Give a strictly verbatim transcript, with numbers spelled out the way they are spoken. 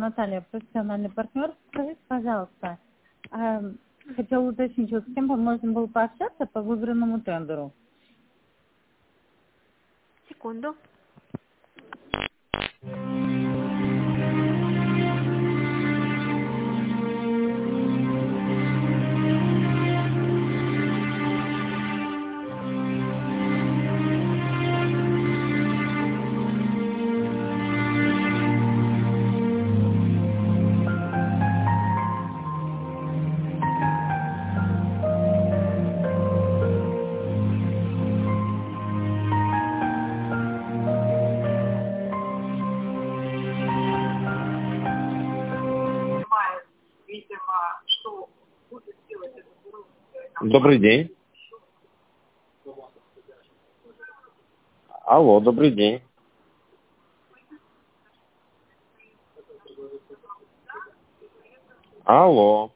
Наталья, профессиональный партнер. Скажите, пожалуйста, э, хотела уточнить, вот с кем бы можно было пообщаться по выигранному тендеру? Секунду. Добрый день. Алло, добрый день. Алло.